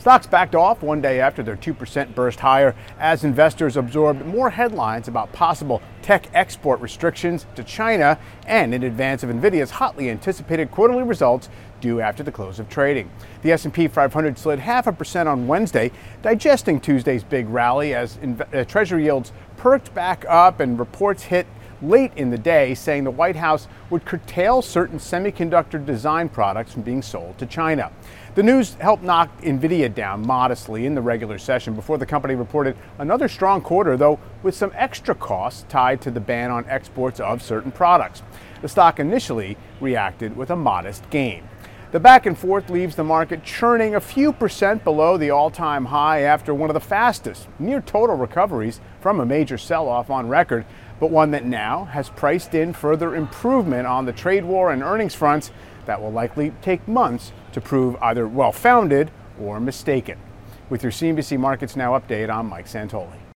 Stocks backed off one day after their 2% burst higher as investors absorbed more headlines about possible tech export restrictions to China and in advance of Nvidia's hotly anticipated quarterly results due after the close of trading. The S&P 500 slid 0.5% on Wednesday, digesting Tuesday's big rally as Treasury yields perked back up and reports hit late in the day saying the White House would curtail certain semiconductor design products from being sold to China. The news helped knock Nvidia down modestly in the regular session before the company reported another strong quarter, though with some extra costs tied to the ban on exports of certain products. The stock initially reacted with a modest gain. The back and forth leaves the market churning a few percent below the all-time high after one of the fastest near total recoveries from a major sell-off on record, but one that now has priced in further improvement on the trade war and earnings fronts that will likely take months to prove either well-founded or mistaken. With your CNBC Markets Now update, I'm Mike Santoli.